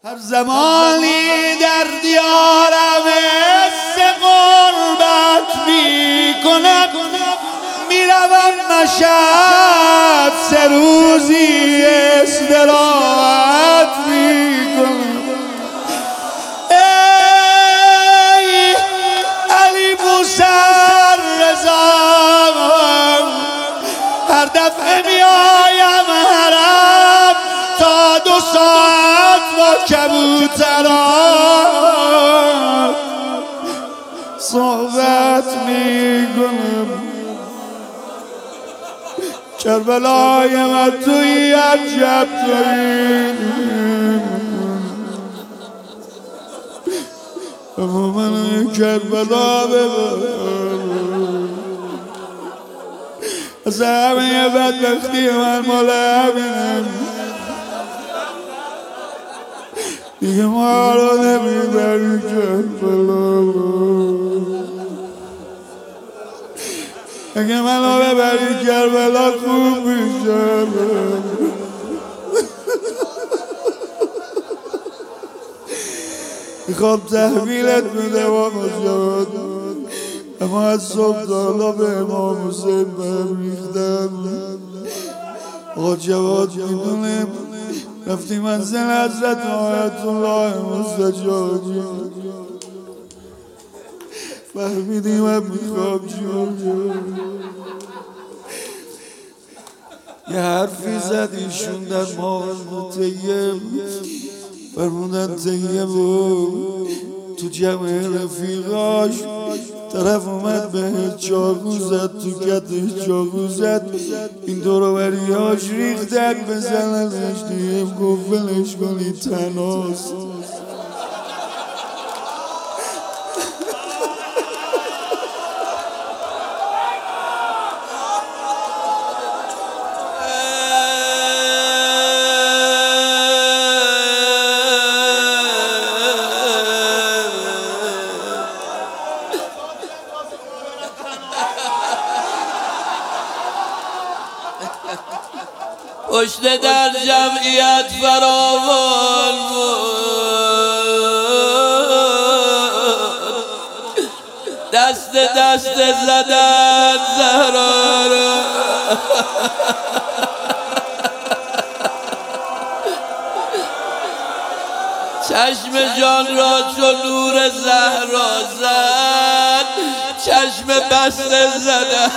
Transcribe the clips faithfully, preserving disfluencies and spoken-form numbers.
هر زمانی در دیارم حس غربت می کند، می روم مشهد سه روزی استراحت می کند. ای علی بوسر رضا، هر دفعه می آیم حرم تا دو ساعت با کبوتران صحبت می کنم. کربلای من توی عجب توی، اما من کربلا ببر از همه بدبختی من مال همینم، دیگه ما رو نمیبری کربلا. اگه منو ببری کربلا خوب میشه. میخوام تحویلت میده با مجاد، اما از صبح دالا به امام حسین بهم ریختن. آقا جواد میدونیم رفتی منزل حضرت آیت الله مستجابی، فهمیدیم من میخوام جون یه حرفی زد ایشون در ماغل طیب، فرمودن طیب و تو جمع رفیقاش طرف اومد به چاقو زد، تو کتش چاقو زد، این دوروبریاش ریختن بزننش. طیب گفت ولش کنی تناست. پشت در جمعیت فراوان بود، دست دست زدن زهرا را. چشم جان را چون نور زهرا زد، چشم بسته زدن.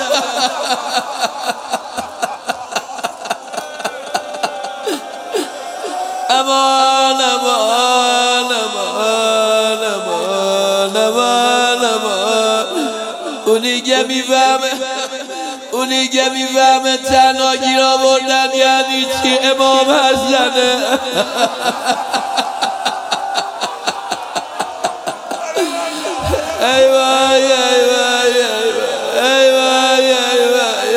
امان امان امان امان امان امان، اونی که میفهمه اونی که میفهمه تنها گیر آوردن یعنی چی امام حسنه. ای وای ای وای ای وای ای وای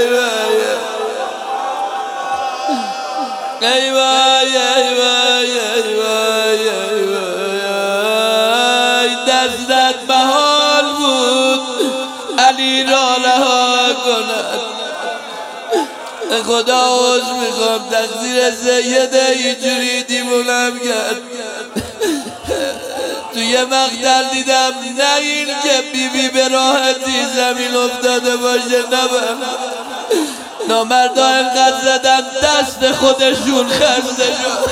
ای وای ای وای ای وای ای وای، دستت محال بود علی را رها کند. خدا عذر میخوام تقصیر سیده اینجوری دیوونم کرد. توی مقتل دیدم نه این که بی بی به راحتی زمین افتاده باشه، نبم نامردا انقدر زدن دست خودشون خسته شد.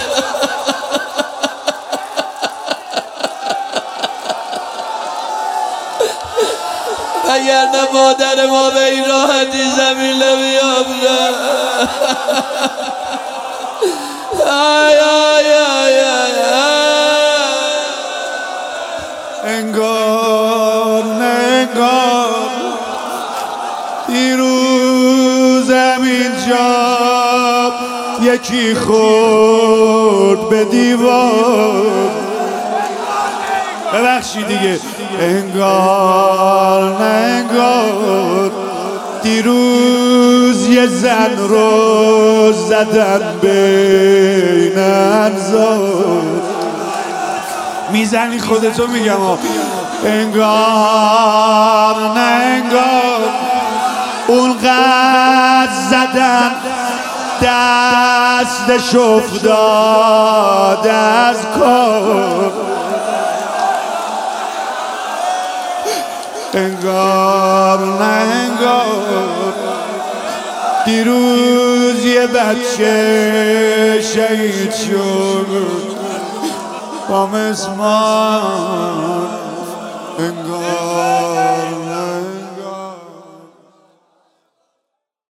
اگر نه مادر ما به این راحتی زمین نمیافته. آی آی آی آی انگار نه انگار دیروزم اینجا یکی خورد به دیوار. ببخشید دیگه. انگار نه انگار دیروز یه زن رو زدن بین انظار. میزنی خودتو میگم ها. انگار نه انگار اونقدر زدن دستش افتاد از کار انگار نه انگار دیروز یه بچه شهید شد با مسمار